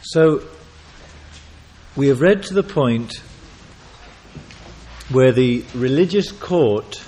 So, we have read to the point where the religious court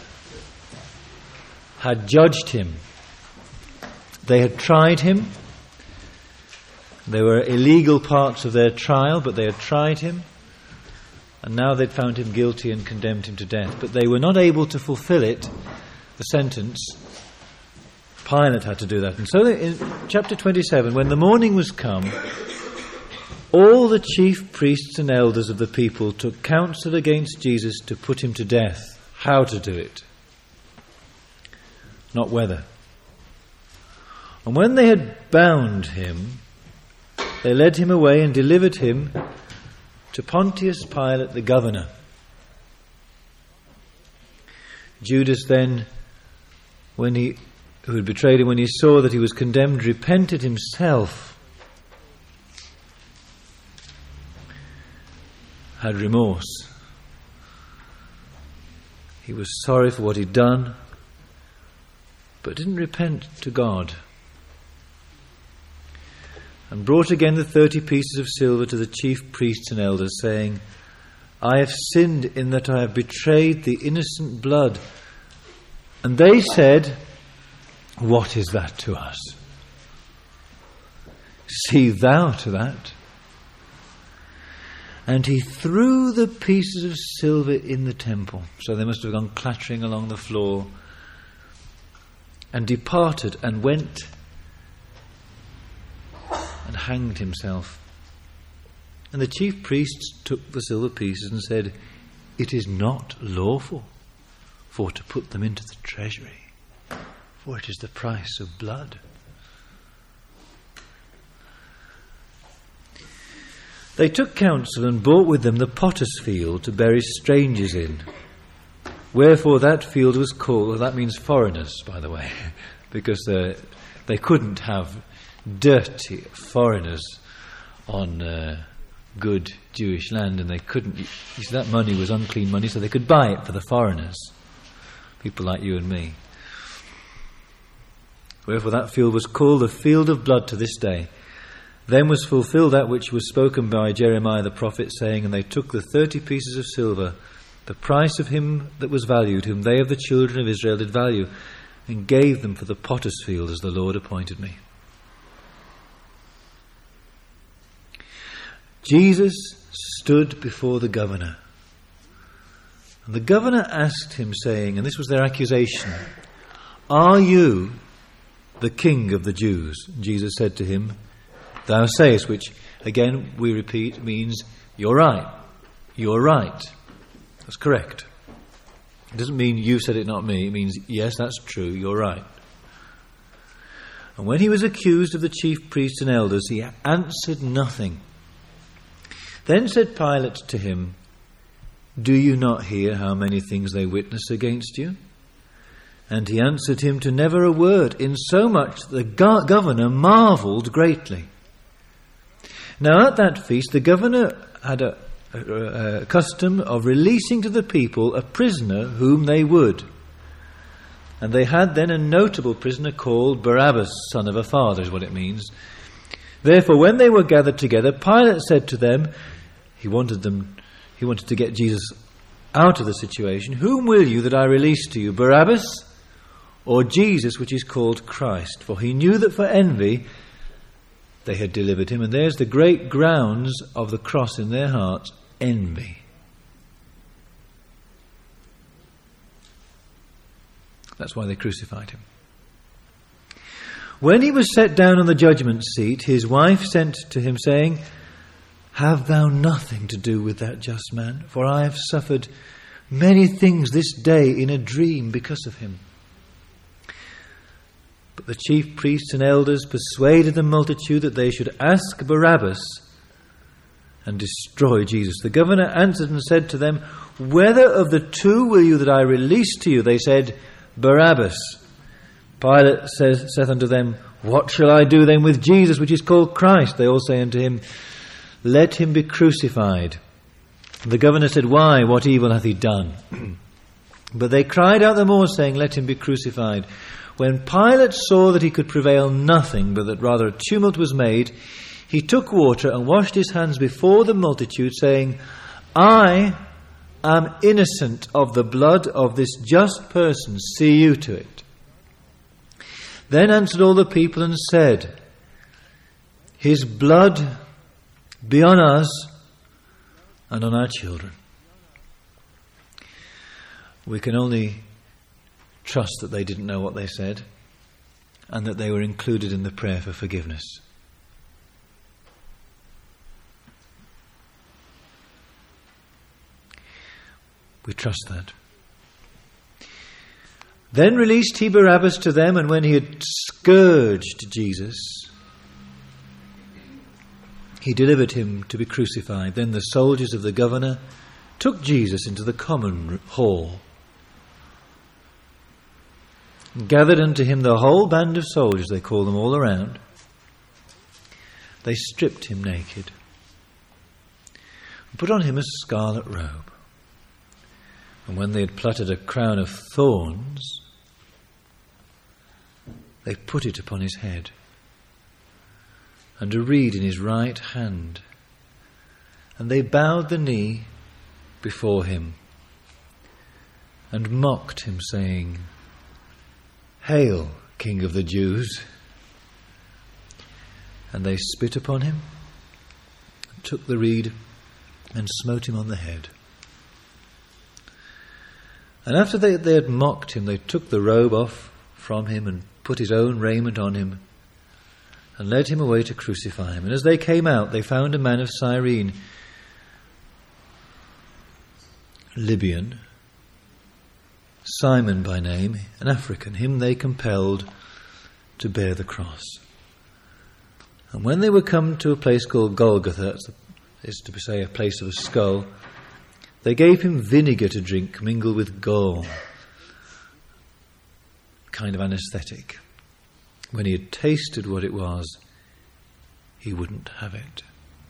had judged him. They had tried him. There were illegal parts of their trial, but they had tried him. And now they'd found him guilty and condemned him to death. But they were not able to fulfill it, the sentence. Pilate had to do that. And so in chapter 27, when the morning was come, all the chief priests and elders of the people took counsel against Jesus to put him to death. How to do it? Not whether. And when they had bound him, they led him away and delivered him to Pontius Pilate the governor. Judas then, who had betrayed him, when he saw that he was condemned, repented himself, had remorse. He was sorry for what he'd done, but didn't repent to God. And brought again the 30 pieces of silver to the chief priests and elders, saying, I have sinned in that I have betrayed the innocent blood. And they said, what is that to us? See thou to that. And he threw the pieces of silver in the temple. So they must have gone clattering along the floor, and departed and went and hanged himself. And the chief priests took the silver pieces and said, it is not lawful for to put them into the treasury, for it is the price of blood. They took counsel and bought with them the potter's field to bury strangers in. Wherefore that field was called, well, that means foreigners, by the way, because they couldn't have dirty foreigners on good Jewish land, and they couldn't. You see, that money was unclean money, so they could buy it for the foreigners, people like you and me. Wherefore that field was called the field of blood to this day. Then was fulfilled that which was spoken by Jeremiah the prophet, saying, and they took the 30 pieces of silver, the price of him that was valued, whom they of the children of Israel did value, and gave them for the potter's field, as the Lord appointed me. Jesus stood before the governor. And the governor asked him, saying, and this was their accusation, are you the king of the Jews? And Jesus said to him, thou sayest, which, again, we repeat, means, you're right. You're right. That's correct. It doesn't mean you said it, not me. It means, yes, that's true, you're right. And when he was accused of the chief priests and elders, he answered nothing. Then said Pilate to him, do you not hear how many things they witness against you? And he answered him to never a word, insomuch that the governor marvelled greatly. Now at that feast the governor had a custom of releasing to the people a prisoner whom they would. And they had then a notable prisoner called Barabbas, son of a father, is what it means. Therefore when they were gathered together, Pilate said to them, he wanted to get Jesus out of the situation, whom will you that I release to you, Barabbas or Jesus, which is called Christ? For he knew that for envy they had delivered him. And there's the great grounds of the cross in their hearts, envy. That's why they crucified him. When he was set down on the judgment seat, his wife sent to him, saying, have thou nothing to do with that just man? For I have suffered many things this day in a dream because of him. But the chief priests and elders persuaded the multitude that they should ask Barabbas and destroy Jesus. The governor answered and said to them, whether of the two will you that I release to you? They said, Barabbas. Pilate saith unto them, what shall I do then with Jesus, which is called Christ? They all say unto him, let him be crucified. The governor said, why? What evil hath he done? But they cried out the more, saying, let him be crucified. When Pilate saw that he could prevail nothing, but that rather a tumult was made, he took water and washed his hands before the multitude, saying, I am innocent of the blood of this just person. See you to it. Then answered all the people and said, his blood be on us and on our children. We can only trust that they didn't know what they said and that they were included in the prayer for forgiveness. We trust that. Then released he Barabbas to them, and when he had scourged Jesus, he delivered him to be crucified. Then the soldiers of the governor took Jesus into the common hall, and gathered unto him the whole band of soldiers, they call them all around. They stripped him naked, and put on him a scarlet robe. And when they had plaited a crown of thorns, they put it upon his head, and a reed in his right hand. And they bowed the knee before him, and mocked him, saying, Hail, King of the Jews! And they spit upon him, and took the reed, and smote him on the head. And after they had mocked him, they took the robe off from him, and put his own raiment on him, and led him away to crucify him. And as they came out, they found a man of Cyrene, Libyan, Simon by name, an African. Him they compelled to bear the cross. And when they were come to a place called Golgotha, that is to say a place of a skull, they gave him vinegar to drink mingled with gall, kind of anaesthetic. When he had tasted what it was, he wouldn't have it.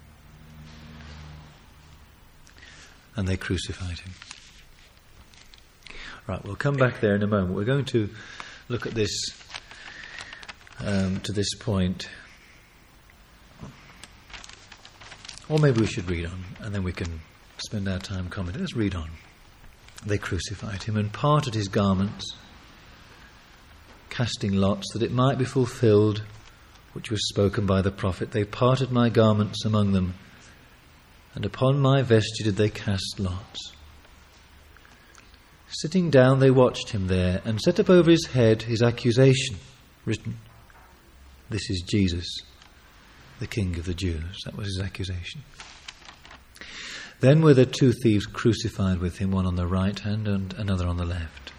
And they crucified him. Right, we'll come back there in a moment. We're going to look at this to this point. Or maybe we should read on, and then we can spend our time commenting. Let's read on. They crucified him and parted his garments, casting lots, that it might be fulfilled which was spoken by the prophet. They parted my garments among them, and upon my vesture did they cast lots. Sitting down they watched him there, and set up over his head his accusation, written, This is Jesus, the King of the Jews. That was his accusation. Then were there two thieves crucified with him, one on the right hand and another on the left.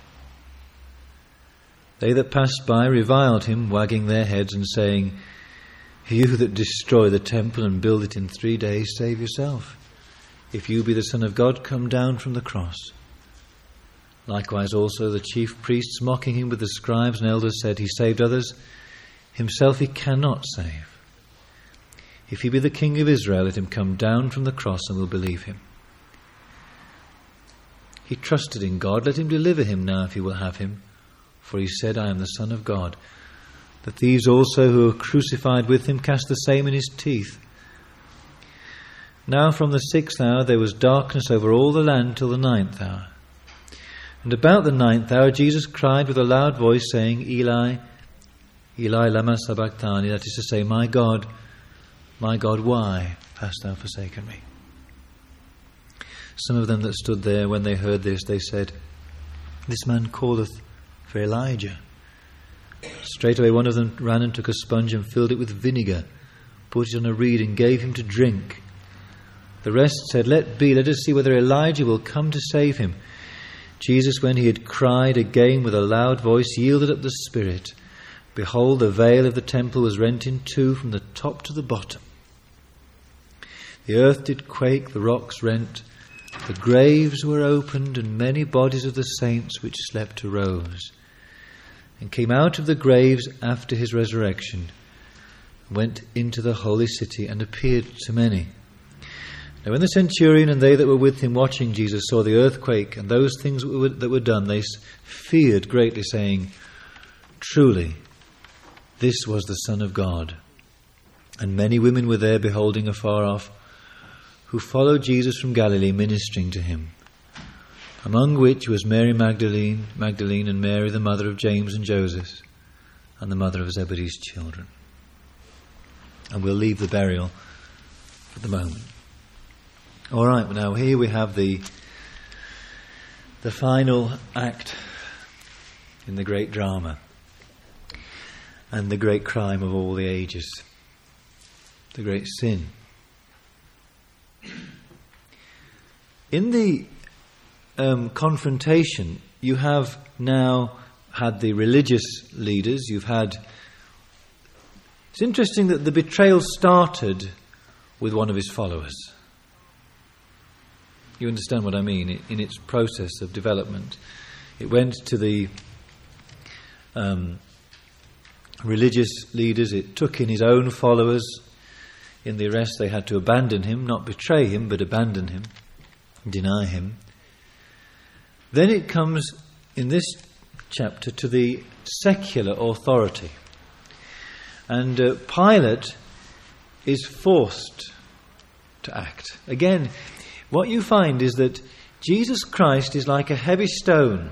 They that passed by reviled him, wagging their heads and saying, You that destroy the temple and build it in 3 days, save yourself. If you be the Son of God, come down from the cross. Likewise also the chief priests, mocking him with the scribes and elders, said, He saved others, himself he cannot save. If he be the King of Israel, let him come down from the cross, and we'll believe him. He trusted in God, let him deliver him now if he will have him. For he said, I am the Son of God. The thieves also who were crucified with him cast the same in his teeth. Now from the 6th hour there was darkness over all the land till the 9th hour. And about the 9th hour Jesus cried with a loud voice, saying, Eli, Eli, lama sabachthani, that is to say, my God, why hast thou forsaken me? Some of them that stood there, when they heard this, they said, This man calleth for Elijah. Straightway one of them ran and took a sponge and filled it with vinegar, put it on a reed and gave him to drink. The rest said, Let be, let us see whether Elijah will come to save him. Jesus, when he had cried again with a loud voice, yielded up the spirit. Behold, the veil of the temple was rent in two from the top to the bottom. The earth did quake, the rocks rent, the graves were opened, and many bodies of the saints which slept arose, and came out of the graves after his resurrection, went into the holy city, and appeared to many. Now when the centurion and they that were with him watching Jesus saw the earthquake and those things that were done, they feared greatly, saying, Truly, this was the Son of God. And many women were there beholding afar off, who followed Jesus from Galilee, ministering to him, among which was Mary Magdalene and Mary the mother of James and Joseph, and the mother of Zebedee's children. And we'll leave the burial for the moment. All right, now here we have the final act in the great drama and the great crime of all the ages, the great sin. In the confrontation, you have now had the religious leaders, it's interesting that the betrayal started with one of his followers. You understand what I mean? In its process of development, it went to the religious leaders, it took in his own followers. In the arrest they had to abandon him, not betray him, but abandon him, deny him. Then it comes in this chapter to the secular authority. And Pilate is forced to act. Again, what you find is that Jesus Christ is like a heavy stone.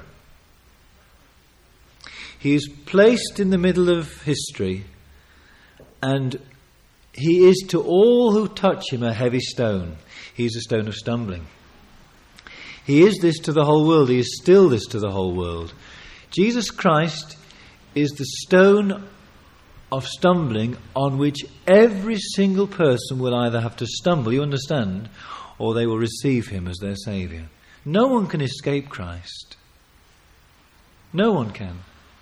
He is placed in the middle of history, and he is to all who touch him a heavy stone. He is a stone of stumbling. He is this to the whole world. He is still this to the whole world. Jesus Christ is the stone of stumbling on which every single person will either have to stumble, you understand, or they will receive him as their Saviour. No one can escape Christ. No one can.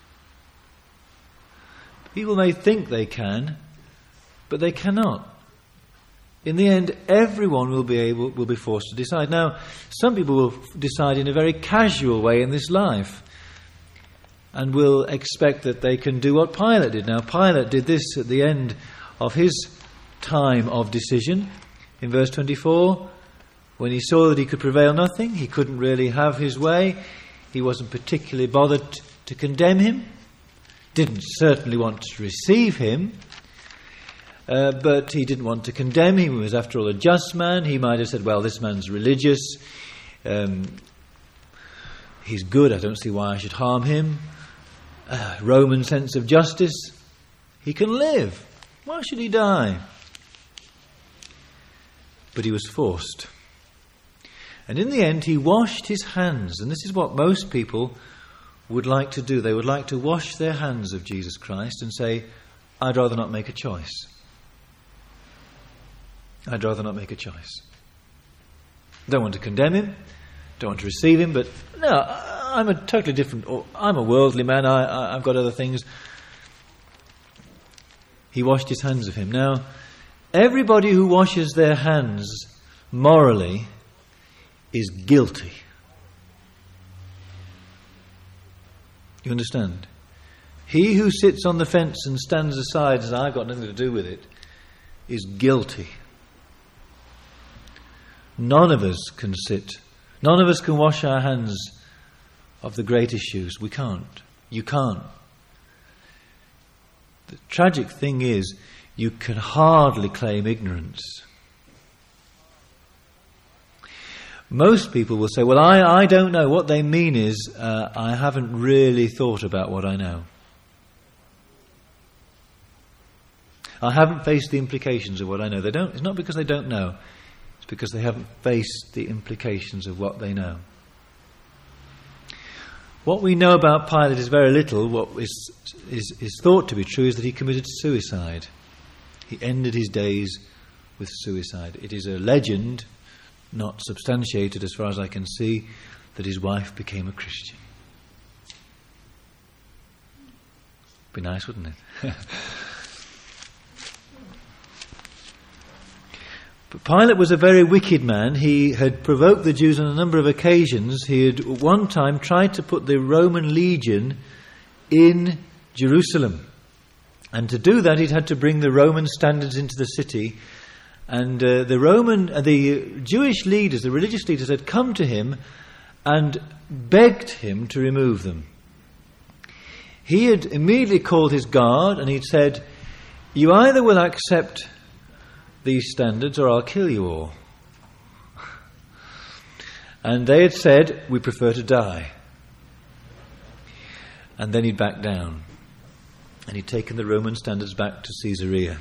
People may think they can, but they cannot. In the end, everyone will be forced to decide. Now, some people will decide in a very casual way in this life, and will expect that they can do what Pilate did. Now, Pilate did this at the end of his time of decision. In verse 24, when he saw that he could prevail nothing, he couldn't really have his way, he wasn't particularly bothered to condemn him, didn't certainly want to receive him, but he didn't want to condemn him. He was, after all, a just man. He might have said, well, this man's religious, he's good, I don't see why I should harm him. Roman sense of justice, he can live, why should he die? But he was forced. And in the end, he washed his hands. And this is what most people would like to do. They would like to wash their hands of Jesus Christ and say, I'd rather not make a choice. I'd rather not make a choice. Don't want to condemn him, don't want to receive him, but no, I'm a totally different, I'm a worldly man, I've got other things. He washed his hands of him. Now, everybody who washes their hands morally is guilty. You understand? He who sits on the fence and stands aside and says, I've got nothing to do with it, is guilty. None of us can sit. None of us can wash our hands of the great issues. We can't. You can't. The tragic thing is, you can hardly claim ignorance. Most people will say, well, I don't know. What they mean is, I haven't really thought about what I know. I haven't faced the implications of what I know. They don't. It's not because they don't know. It's because they haven't faced the implications of what they know. What we know about Pilate is very little. What is thought to be true is that he committed suicide. He ended his days with suicide. It is a legend, not substantiated as far as I can see, that his wife became a Christian. Be nice, wouldn't it? But Pilate was a very wicked man. He had provoked the Jews on a number of occasions. He had at one time tried to put the Roman legion in Jerusalem. And to do that, he'd had to bring the Roman standards into the city. And the Jewish leaders, the religious leaders, had come to him and begged him to remove them. He had immediately called his guard and he'd said, you either will accept these standards or I'll kill you all. And they had said, we prefer to die. And then he'd back down. And he'd taken the Roman standards back to Caesarea.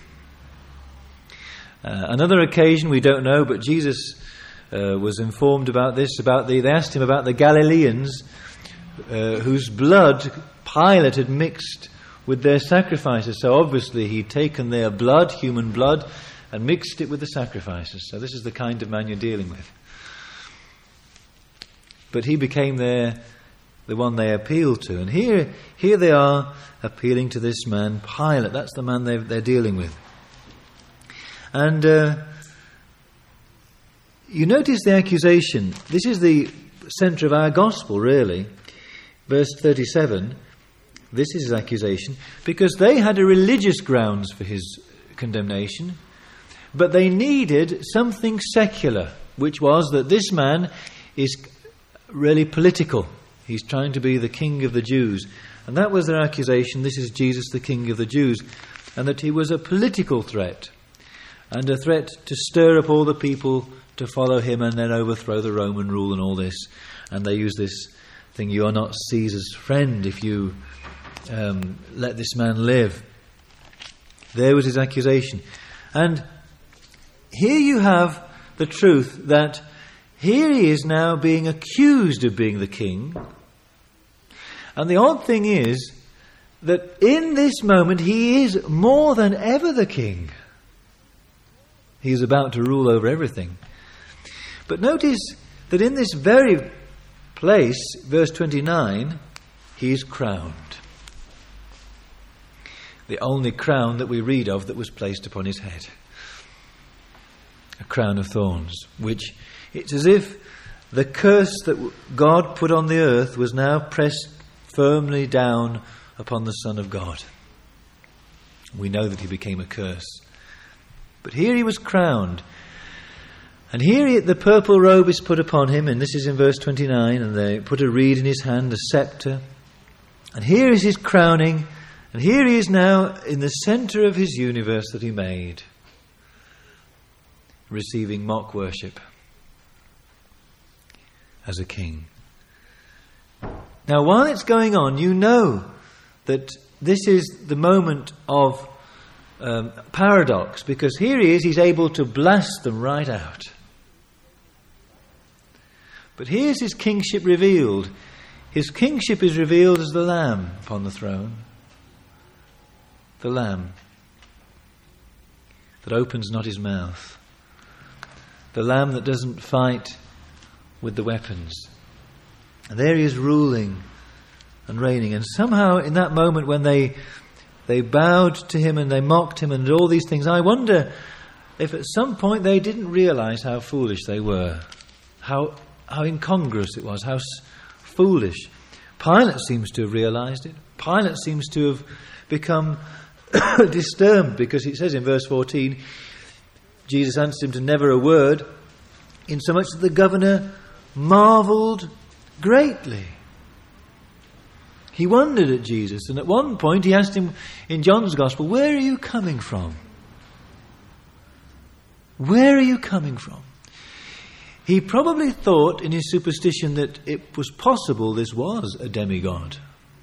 Another occasion, we don't know, but Jesus was informed about this. They asked him about the Galileans whose blood Pilate had mixed with their sacrifices. So obviously he'd taken their blood, human blood, and mixed it with the sacrifices. So this is the kind of man you're dealing with. But he became the one they appealed to. And here they are appealing to this man, Pilate. That's the man they're dealing with. And you notice the accusation. This is the centre of our gospel, really. Verse 37, this is his accusation. Because they had a religious grounds for his condemnation, but they needed something secular, which was that this man is really political. He's trying to be the king of the Jews. And that was their accusation. This is Jesus, the king of the Jews. And that he was a political threat. And a threat to stir up all the people to follow him and then overthrow the Roman rule and all this. And they use this thing, you are not Caesar's friend if you let this man live. There was his accusation. And here you have the truth that here he is now being accused of being the king. And the odd thing is that in this moment he is more than ever the king. He is about to rule over everything. But notice that in this very place, verse 29, he is crowned. The only crown that we read of that was placed upon his head. A crown of thorns, which it's as if the curse that God put on the earth was now pressed firmly down upon the Son of God. We know that he became a curse. But here he was crowned. And here the purple robe is put upon him, and this is in verse 29, and they put a reed in his hand, a scepter. And here is his crowning, and here he is now in the centre of his universe that he made, receiving mock worship as a king. Now, while it's going on, you know that this is the moment of paradox, because here he is, he's able to blast them right out. But here's his kingship revealed. His kingship is revealed as the Lamb upon the throne. The Lamb that opens not his mouth. The Lamb that doesn't fight with the weapons. And there he is ruling and reigning. And somehow in that moment when they bowed to him and they mocked him and all these things, I wonder if at some point they didn't realise how foolish they were. How incongruous it was, how foolish. Pilate seems to have realised it. Pilate seems to have become disturbed, because it says in verse 14, Jesus answered him to never a word, insomuch that the governor marvelled greatly. He wondered at Jesus, and at one point he asked him in John's Gospel, where are you coming from? Where are you coming from? He probably thought in his superstition that it was possible this was a demigod.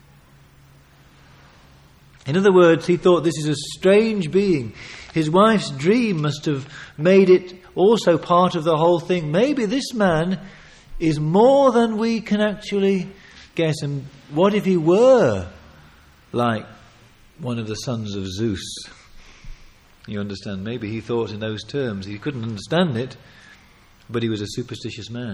In other words, he thought this is a strange being. His wife's dream must have made it also part of the whole thing. Maybe this man is more than we can actually guess. And what if he were like one of the sons of Zeus? You understand? Maybe he thought in those terms. He couldn't understand it, but he was a superstitious man.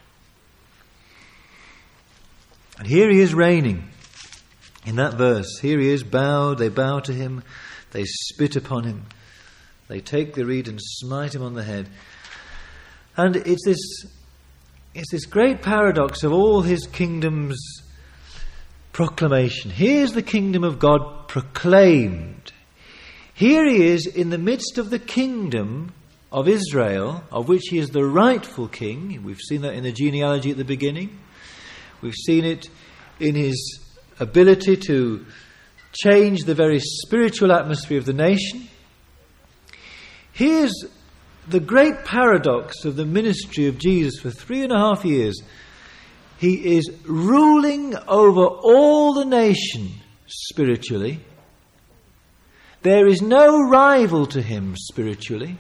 And here he is reigning. In that verse, here he is bowed, they bow to him, they spit upon him, they take the reed and smite him on the head. And it's this great paradox of all his kingdom's proclamation. Here's the kingdom of God proclaimed. Here he is in the midst of the kingdom of Israel, of which he is the rightful king. We've seen that in the genealogy at the beginning. We've seen it in his ability to change the very spiritual atmosphere of the nation. Here's the great paradox of the ministry of Jesus for 3.5 years. He is ruling over all the nation spiritually. There is no rival to him spiritually.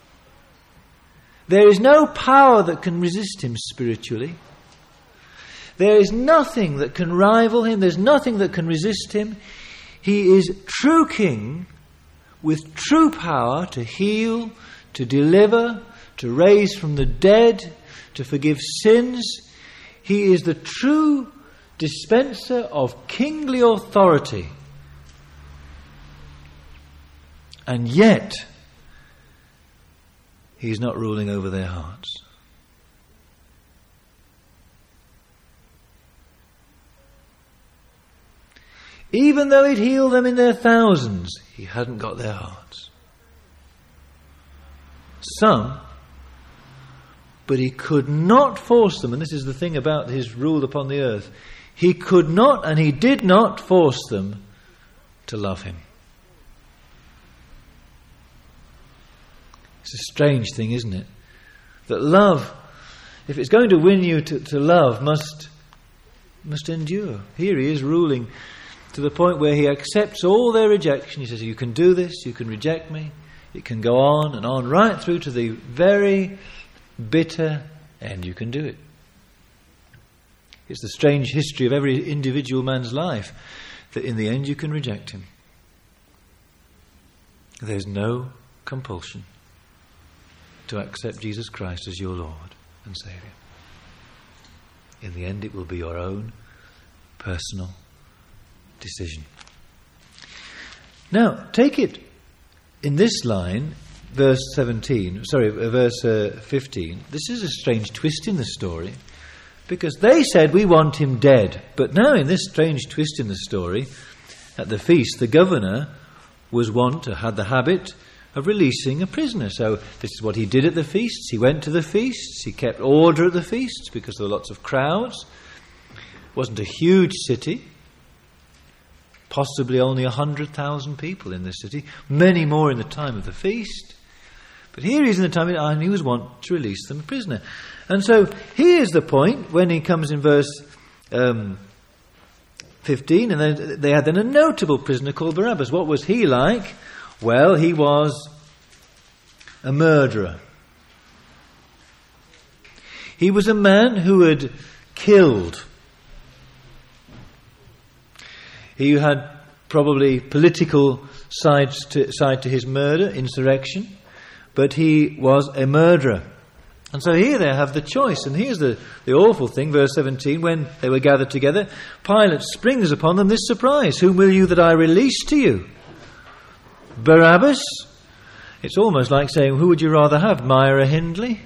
There is no power that can resist him spiritually. There is nothing that can rival him. There's nothing that can resist him. He is true king with true power to heal, to deliver, to raise from the dead, to forgive sins. He is the true dispenser of kingly authority. And yet, he's not ruling over their hearts. Even though he'd healed them in their thousands, he hadn't got their hearts. Some, but he could not force them, and this is the thing about his rule upon the earth, he could not and he did not force them to love him. It's a strange thing, isn't it? That love, if it's going to win you to love, must endure. Here he is ruling to the point where he accepts all their rejection. He says, you can do this, you can reject me. It can go on and on, right through to the very bitter end. You can do it. It's the strange history of every individual man's life, that in the end you can reject him. There's no compulsion to accept Jesus Christ as your Lord and Saviour. In the end it will be your own personal decision. Now, take it in this line, verse 15. This is a strange twist in the story, because they said, we want him dead. But now in this strange twist in the story, at the feast, the governor had the habit of releasing a prisoner. So this is what he did at the feasts. He went to the feasts. He kept order at the feasts because there were lots of crowds. It wasn't a huge city. Possibly only 100,000 people in the city. Many more in the time of the feast. But here he is in the time, and he was wont to release them a prisoner. And so here's the point when he comes in verse 15, and then they had then a notable prisoner called Barabbas. What was he like? Well, he was a murderer. He was a man who had killed. He had probably political side to his murder, insurrection, but he was a murderer. And so here they have the choice. And here's the awful thing, verse 17, when they were gathered together, Pilate springs upon them this surprise. Whom will you that I release to you? Barabbas? It's almost like saying, who would you rather have, Myra Hindley?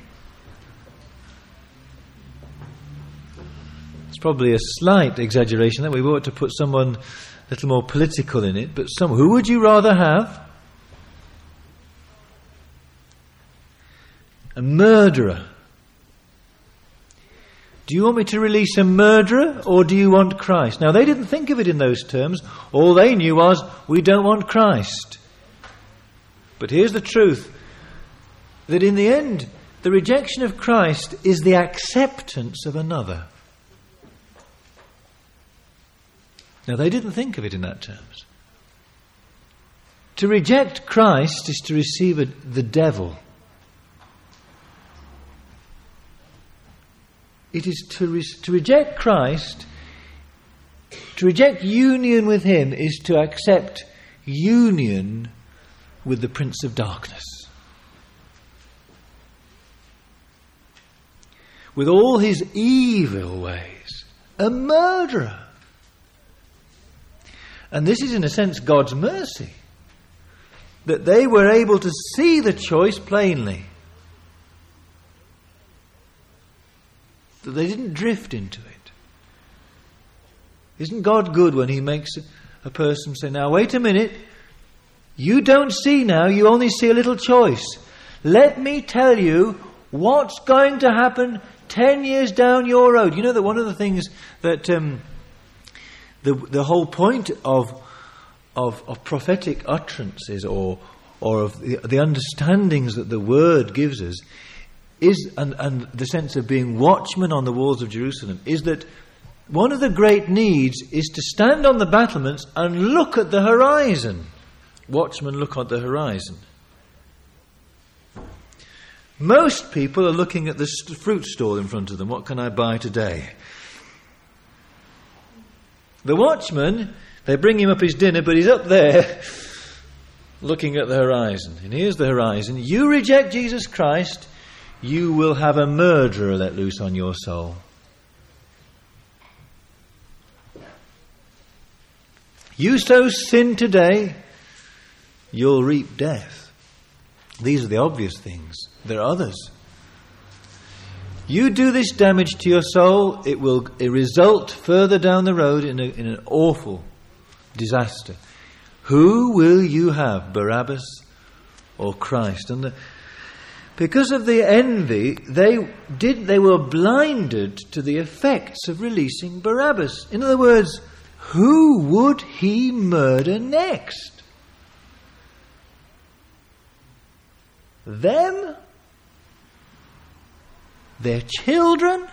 It's probably a slight exaggeration that we ought to put someone a little more political in it, but who would you rather have? A murderer. Do you want me to release a murderer, or do you want Christ? Now, they didn't think of it in those terms. All they knew was, we don't want Christ. But here's the truth, that in the end, the rejection of Christ is the acceptance of another. Now, they didn't think of it in that terms. To reject Christ is to receive the devil. It is to reject Christ, to reject union with him, is to accept union with the Prince of Darkness. With all his evil ways. A murderer. And this is in a sense God's mercy. That they were able to see the choice plainly. That they didn't drift into it. Isn't God good when he makes a person say, now wait a minute, you don't see now, you only see a little choice. Let me tell you what's going to happen 10 years down your road. You know that one of the things that the whole point of prophetic utterances or or of the understandings that the Word gives us, is, and the sense of being watchmen on the walls of Jerusalem, is that one of the great needs is to stand on the battlements and look at the horizon. Watchmen look at the horizon. Most people are looking at the fruit stall in front of them. What can I buy today? The watchman, they bring him up his dinner, but he's up there looking at the horizon. And here's the horizon. You reject Jesus Christ, you will have a murderer let loose on your soul. You sow sin today, you'll reap death. These are the obvious things. There are others. You do this damage to your soul, it will result further down the road in an awful disaster. Who will you have, Barabbas or Christ? And because of the envy, they were blinded to the effects of releasing Barabbas. In other words, who would he murder next? Them? Their children?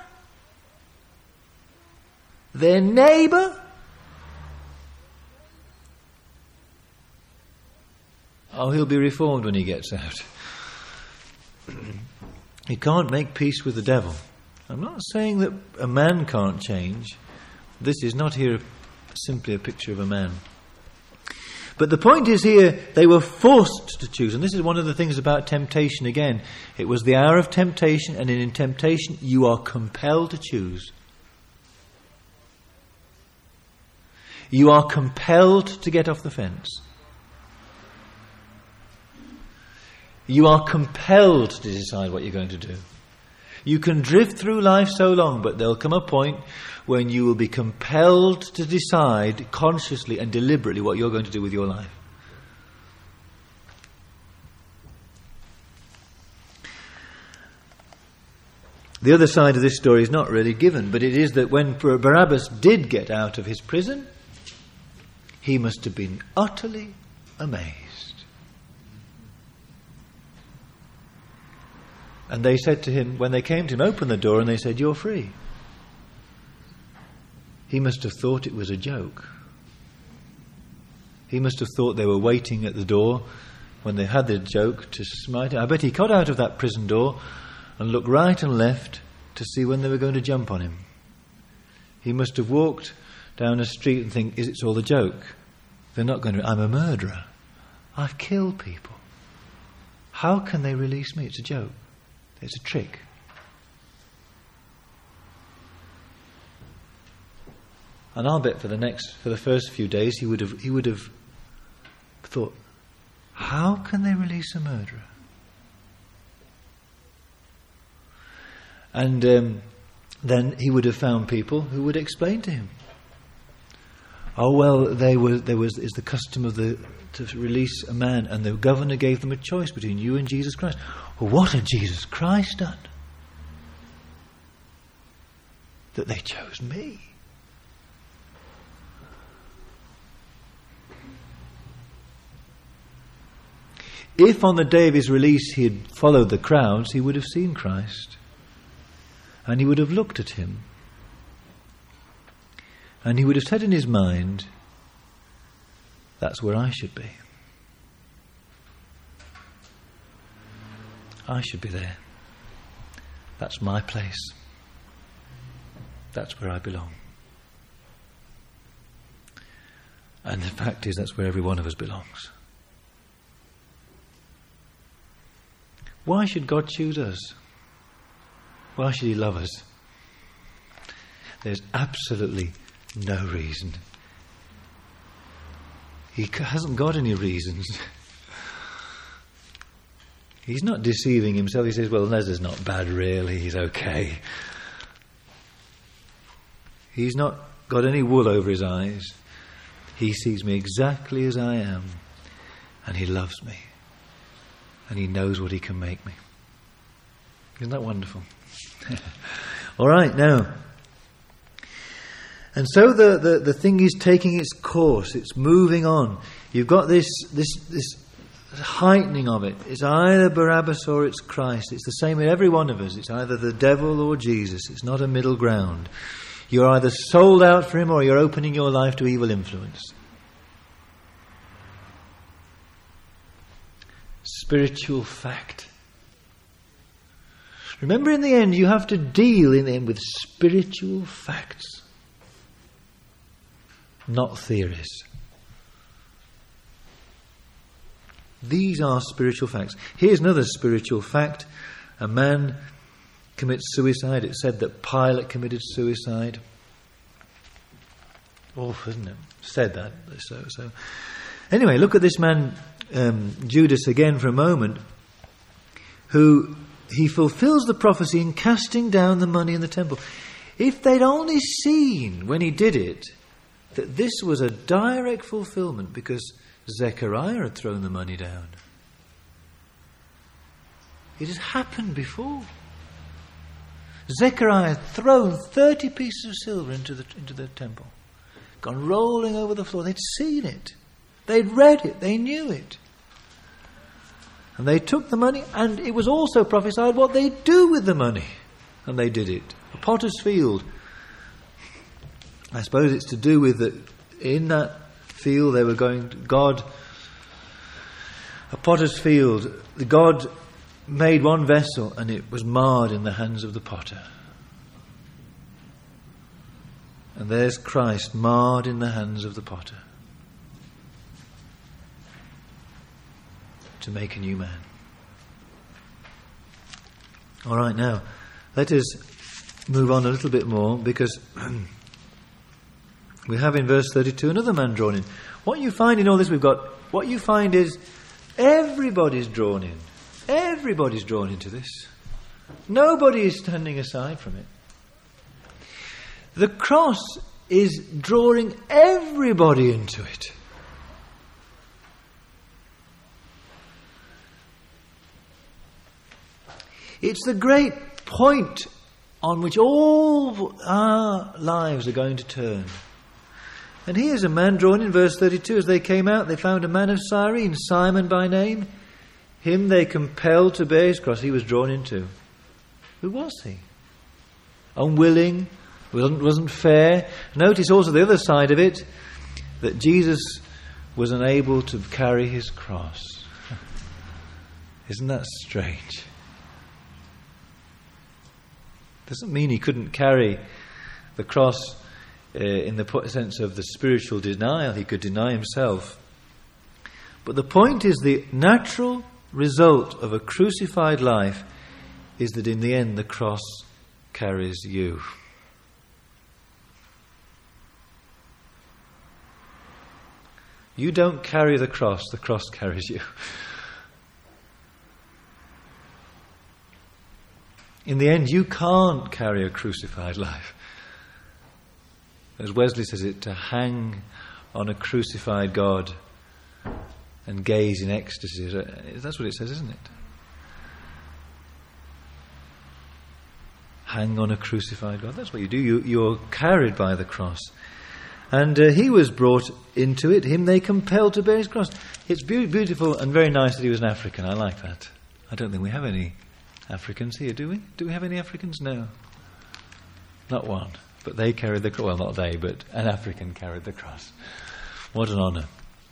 Their neighbour? Oh, he'll be reformed when he gets out. He can't make peace with the devil. I'm not saying that a man can't change. This is not here simply a picture of a man. But the point is here, they were forced to choose. And this is one of the things about temptation again. It was the hour of temptation, and in temptation you are compelled to choose. You are compelled to get off the fence. You are compelled to decide what you're going to do. You can drift through life so long, but there'll come a point when you will be compelled to decide consciously and deliberately what you're going to do with your life. The other side of this story is not really given, but it is that when Barabbas did get out of his prison, he must have been utterly amazed. And they said to him, when they came to him, open the door, and they said, you're free. He must have thought it was a joke. He must have thought they were waiting at the door when they had the joke to smite him. I bet he got out of that prison door and looked right and left to see when they were going to jump on him. He must have walked down a street and think, is it all a joke? They're not going to... I'm a murderer. I've killed people. How can they release me? It's a joke. It's a trick. And I'll bet for the first few days he would have thought, how can they release a murderer? And then he would have found people who would explain to him. Oh well, there was the custom to release a man, and the governor gave them a choice between you and Jesus Christ. Well, what had Jesus Christ done that they chose me? If on the day of his release he had followed the crowds, he would have seen Christ, and he would have looked at him, and he would have said in his mind, that's where I should be. I should be there. That's my place. That's where I belong. And the fact is, that's where every one of us belongs. Why should God choose us? Why should he love us? There's absolutely no reason. He hasn't got any reasons. He's not deceiving himself. He says, well, Leslie's not bad really, he's okay. He's not got any wool over his eyes. He sees me exactly as I am, and he loves me, and he knows what he can make me. Isn't that wonderful? All right, now. And so the thing is taking its course. It's moving on. You've got this heightening of it. It's either Barabbas or it's Christ. It's the same with every one of us. It's either the devil or Jesus. It's not a middle ground. You're either sold out for him or you're opening your life to evil influence. Spiritual fact. Remember, in the end, you have to deal in the end with spiritual facts, not theories. These are spiritual facts. Here's another spiritual fact. A man commits suicide. It's said that Pilate committed suicide. Awful, isn't it? Said that. So. Anyway, look at this man, Judas, again for a moment, who he fulfills the prophecy in casting down the money in the temple. If they'd only seen when he did it that this was a direct fulfillment because Zechariah had thrown the money down. It has happened before. Zechariah had thrown 30 pieces of silver into the temple. Gone rolling over the floor. They'd seen it. They'd read it. They knew it. And they took the money, and it was also prophesied what they'd do with the money. And they did it. A potter's field. I suppose it's to do with that in that field they were going to God. A potter's field. God made one vessel and it was marred in the hands of the potter. And there's Christ marred in the hands of the potter to make a new man. All right, now let us move on a little bit more, because we have in verse 32 another man drawn in. What you find in all this what you find is everybody's drawn in. Everybody's drawn into this. Nobody is standing aside from it. The cross is drawing everybody into it. It's the great point on which all our lives are going to turn. And here's a man drawn in verse 32. As they came out, they found a man of Cyrene, Simon by name. Him they compelled to bear his cross. He was drawn into. Who was he? Unwilling, wasn't fair. Notice also the other side of it, that Jesus was unable to carry his cross. Isn't that strange? Doesn't mean he couldn't carry the cross in the sense of the spiritual denial. He could deny himself. But the point is, the natural result of a crucified life is that in the end the cross carries you. You don't carry the cross carries you. In the end, you can't carry a crucified life. As Wesley says it, to hang on a crucified God and gaze in ecstasy. That's what it says, isn't it? Hang on a crucified God. That's what you do. You're carried by the cross. And he was brought into it. Him they compelled to bear his cross. It's beautiful and very nice that he was an African. I like that. I don't think we have any Africans here, do we? Do we have any Africans? No. Not one. But they carried the cross. Well, not they, but an African carried the cross. What an honour.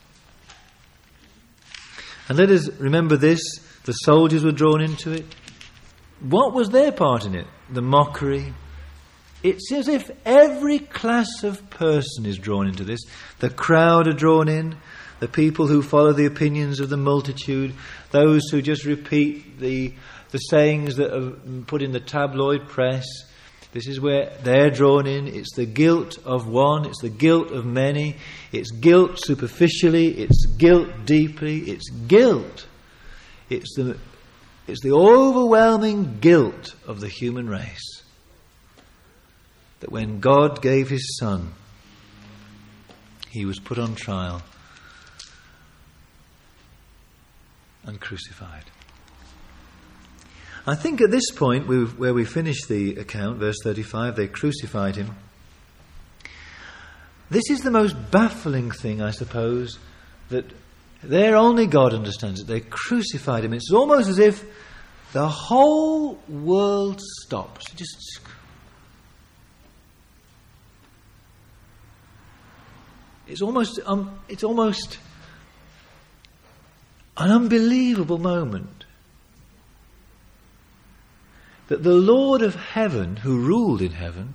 And let us remember this. The soldiers were drawn into it. What was their part in it? The mockery. It's as if every class of person is drawn into this. The crowd are drawn in. The people who follow the opinions of the multitude. Those who just repeat the sayings that are put in the tabloid press. This is where they're drawn in. It's the guilt of one. It's the guilt of many. It's guilt superficially. It's guilt deeply. It's guilt. It's the overwhelming guilt of the human race. That when God gave his Son, he was put on trial and crucified. I think at this point, where we finish the account, verse 35, they crucified him. This is the most baffling thing, I suppose, that There only God understands it. They crucified him. It's almost as if the whole world stops. It's almost an unbelievable moment that the Lord of heaven, who ruled in heaven,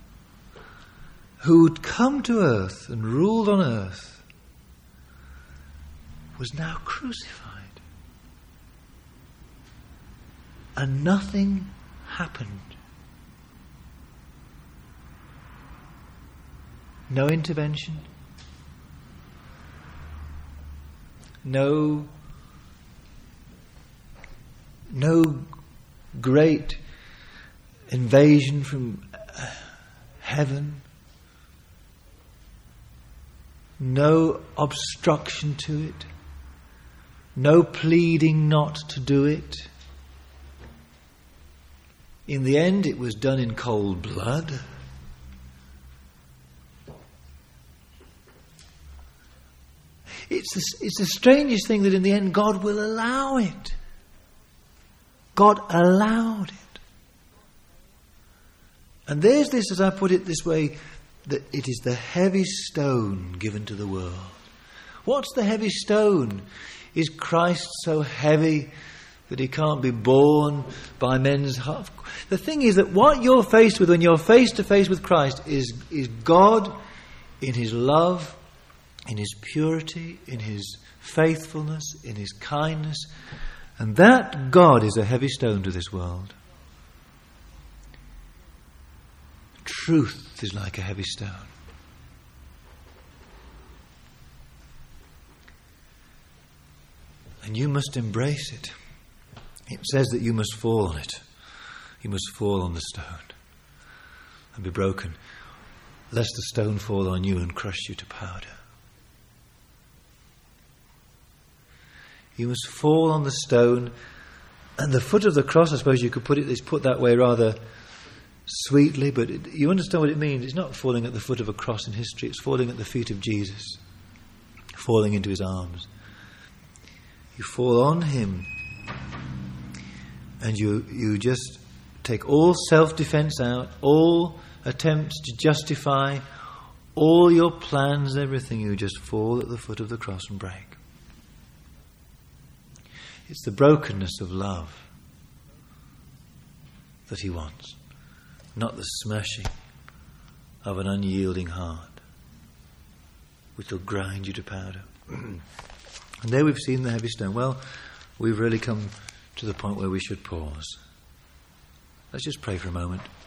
who'd come to earth and ruled on earth, was now crucified. And nothing happened. No intervention. No great invasion from heaven. No obstruction to it. No pleading not to do it. In the end, it was done in cold blood. It's the strangest thing that in the end God will allow it. God allowed it. And there's this, as I put it this way, that it is the heavy stone given to the world. What's the heavy stone? Is Christ so heavy that he can't be borne by men's hearts? The thing is that what you're faced with when you're face to face with Christ is God in his love, in his purity, in his faithfulness, in his kindness. And that God is a heavy stone to this world. Truth is like a heavy stone. And you must embrace it. It says that you must fall on it. You must fall on the stone and be broken, lest the stone fall on you and crush you to powder. You must fall on the stone, and the foot of the cross, I suppose you could put it, is put that way rather sweetly, but you understand what it means. It's not falling at the foot of a cross in history, it's falling at the feet of Jesus, falling into his arms. You fall on him, and you just take all self-defense out, all attempts to justify, all your plans, everything. You just fall at the foot of the cross and break. It's the brokenness of love that he wants, not the smashing of an unyielding heart, which will grind you to powder. And there we've seen the heavy stone. Well, we've really come to the point where we should pause. Let's just pray for a moment.